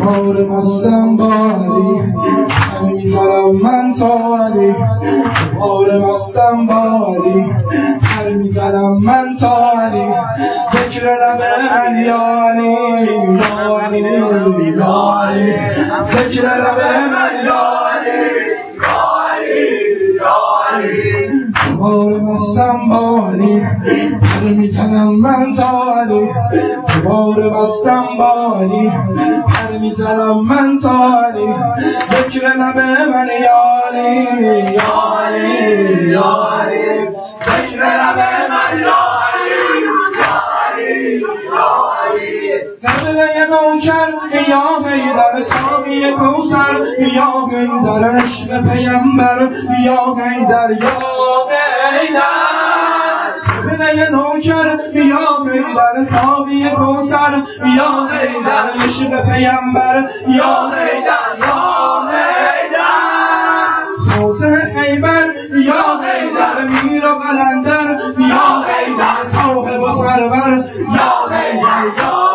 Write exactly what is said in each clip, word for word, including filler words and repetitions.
بار مستم باری همه میزنم من تا علی بار مستم باری همه میزنم من تا علی ذکر لب من یا علی یا علی یا علی ذکر لب من یا علی یا علی یا علی بار مستم باری همه میزنم من تا علی بار مستم باری همه میزنم من تا علی ذکر لب من یا علی یا علی یا علی ذکر لب من یا علی یا علی یا علی تبله نوکر یا حیدر ساقی کوثر یا حیدر عشق پیمبر یا حیدر یا حیدر تبله نوکر یا حیدر ساقی کوثر یا حیدر عشق پیمبر یا حیدر یا حیدر فاتح خیبر یا حیدر میر و قلندر یا حیدر صاحب و سرور یا حیدر یا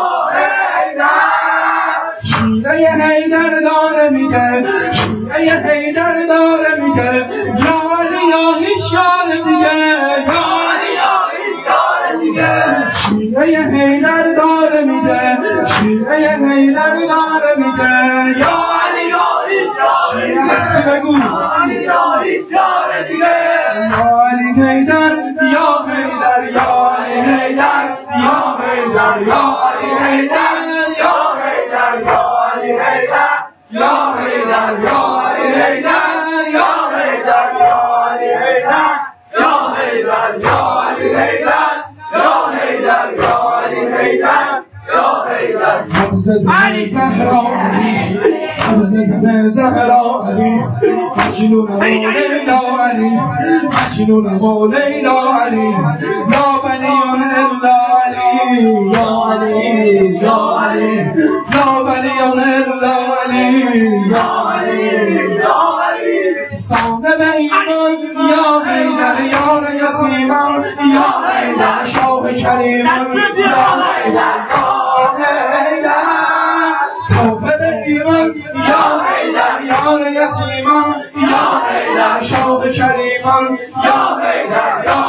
شیعه حیدر داره میگه شیعه حیدر داره میگه یا علی یا هیچ یار دیگه یا علی یا هیچ یار دیگه شیعه حیدر داره میگه شیعه حیدر داره میگه یا علی یا هیچ یار دیگه هستی بگو یا علی یا هیچ یار دیگه یا علی حیدر یا حیدر یا علی حیدر یا حیدر یا علی حیدر یا حیدر یا علی حیدر یا حیدر یا علی حیدر یا حیدر یا علی حیدر یا حیدر یا علی حیدر یا حیدر یا علی حیدر یا حیدر علی زهرا علی حمزه زهرا علی مجنون و لیلا علی مجنون و لیلا علی یا بنی الا علی یا علی یا علی یا بنی الا علی یا علی یا علی صاحب ایمان یا حیدر یار یتیمان یا حیدر شاه کریمان یا حیدر یا حیدر صاحب ایمان یا حیدر یار یتیمان یا حیدر شاه کریمان یا حیدر یا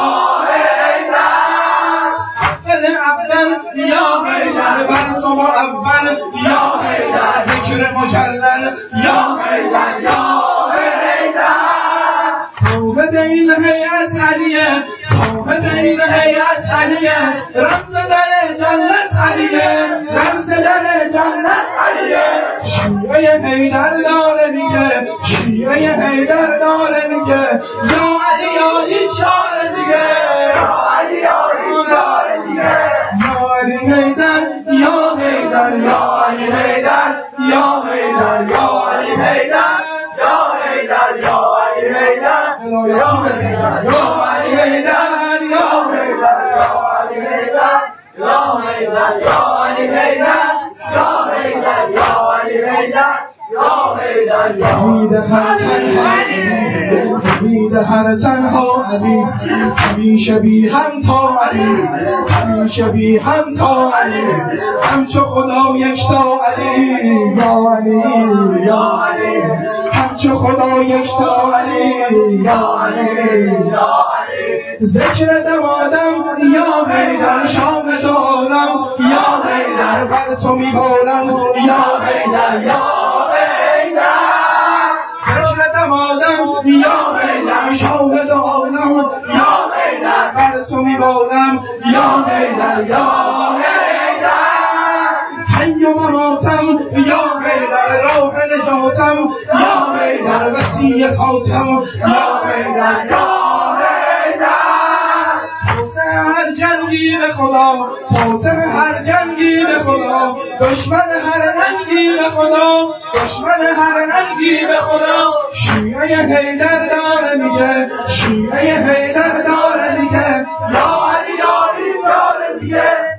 حیدر اول یا حیدر بر تو اول یا حیدر ذکر مجلل یا حیدر یا حیدر صاحب این هیئت علیه صاحب این هیئت علیه رمز در جنت علیه رمز در جنت علیه شیعه حیدر داره میگه شیعه حیدر داره میگه یا علی یا هیچ یار دیگه یا علی یا هیچ یار دیگه یا علی حیدر یا حیدر یا علی حیدر یا حیدر یا علی حیدر یا حیدر یا علی حیدر یا حیدر یا علی حیدر یا حیدر یا علی حیدر یا حیدر یا علی حیدر یا حیدر یا علی حیدر یا حیدر یا حمید هر تنها علی همیشه بی هم تا علی همیشه بی هم تا علی همچو خدا یکتا علی یا علی یا علی همچو خدا یکتا علی یا علی یا علی ذکر دمادم یا حیدر شام دارم یا حیدر بر تو میبارم یا حیدر یا ذکر دمادم یا حیدر شاهد عالم یا حیدر بر تو میبارم یا حیدر یا حیدر حی و مماتم یا حیدر راه نجاتم یا حیدر وسیع خاتم یا حیدر یا هر جنگی به خدا فاتح هر جنگی به خدا دشمن هر ننگی به خدا دشمن هر ننگی به خدا شیعه حیدر داره میگه شیعه حیدر داره میگه یا علی یا علی داره دیگه